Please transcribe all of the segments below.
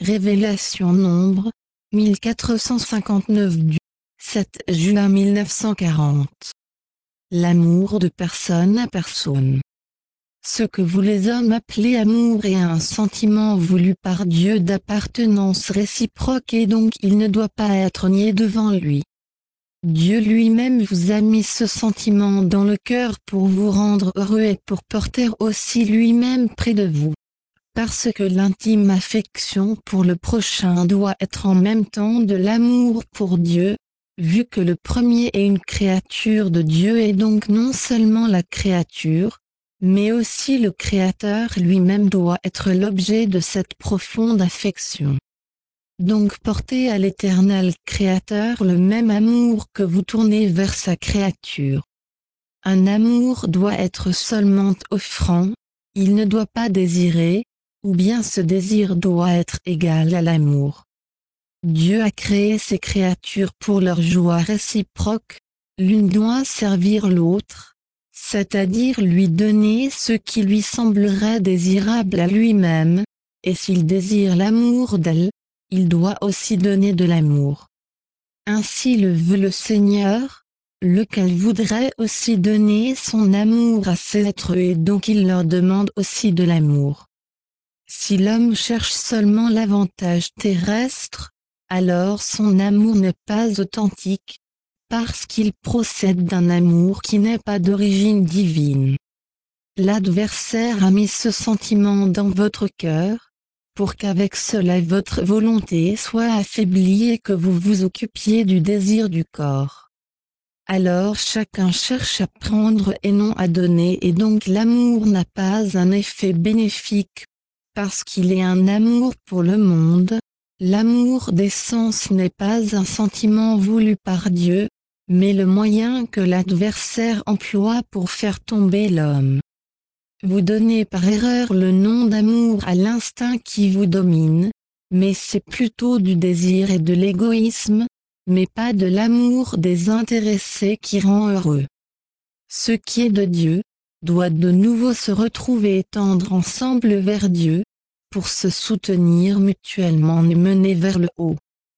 Révélation Nombre, 1459 du 7 juin 1940. L'amour de personne à personne. Ce que vous les hommes appelez amour est un sentiment voulu par Dieu d'appartenance réciproque et donc il ne doit pas être nié devant lui. Dieu lui-même vous a mis ce sentiment dans le cœur pour vous rendre heureux et pour porter aussi lui-même près de vous. Parce que l'intime affection pour le prochain doit être en même temps de l'amour pour Dieu, vu que le premier est une créature de Dieu et donc non seulement la créature, mais aussi le Créateur lui-même doit être l'objet de cette profonde affection. Donc portez à l'Éternel Créateur le même amour que vous tournez vers sa créature. Un amour doit être seulement offrant, il ne doit pas désirer, ou bien ce désir doit être égal à l'amour. Dieu a créé ces créatures pour leur joie réciproque, l'une doit servir l'autre, c'est-à-dire lui donner ce qui lui semblerait désirable à lui-même, et s'il désire l'amour d'elle, il doit aussi donner de l'amour. Ainsi le veut le Seigneur, lequel voudrait aussi donner son amour à ses êtres et donc il leur demande aussi de l'amour. Si l'homme cherche seulement l'avantage terrestre, alors son amour n'est pas authentique, parce qu'il procède d'un amour qui n'est pas d'origine divine. L'adversaire a mis ce sentiment dans votre cœur, pour qu'avec cela votre volonté soit affaiblie et que vous vous occupiez du désir du corps. Alors chacun cherche à prendre et non à donner et donc l'amour n'a pas un effet bénéfique. Parce qu'il est un amour pour le monde, l'amour des sens n'est pas un sentiment voulu par Dieu, mais le moyen que l'adversaire emploie pour faire tomber l'homme. Vous donnez par erreur le nom d'amour à l'instinct qui vous domine, mais c'est plutôt du désir et de l'égoïsme, mais pas de l'amour désintéressé qui rend heureux. Ce qui est de Dieu, doit de nouveau se retrouver et tendre ensemble vers Dieu, pour se soutenir mutuellement et mener vers le haut.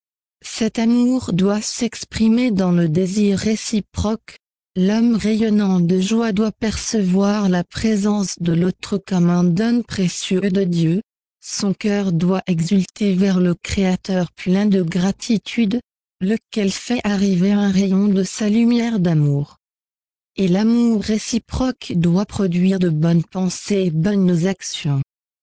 Cet amour doit s'exprimer dans le désir réciproque, l'homme rayonnant de joie doit percevoir la présence de l'autre comme un don précieux de Dieu, son cœur doit exulter vers le Créateur plein de gratitude, lequel fait arriver un rayon de sa lumière d'amour. Et l'amour réciproque doit produire de bonnes pensées et bonnes actions.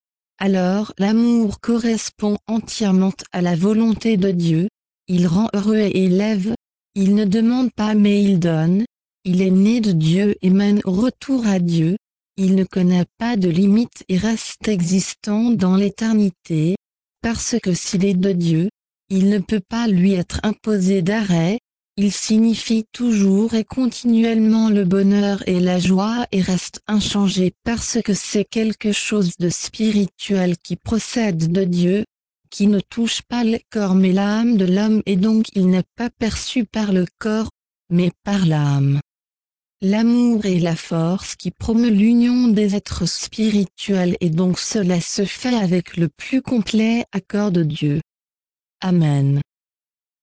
Alors l'amour correspond entièrement à la volonté de Dieu, il rend heureux et élève, il ne demande pas mais il donne, il est né de Dieu et mène au retour à Dieu, il ne connaît pas de limite et reste existant dans l'éternité, parce que s'il est de Dieu, il ne peut pas lui être imposé d'arrêt. Il signifie toujours et continuellement le bonheur et la joie et reste inchangé parce que c'est quelque chose de spirituel qui procède de Dieu, qui ne touche pas le corps mais l'âme de l'homme et donc il n'est pas perçu par le corps, mais par l'âme. L'amour est la force qui promeut l'union des êtres spirituels et donc cela se fait avec le plus complet accord de Dieu. Amen.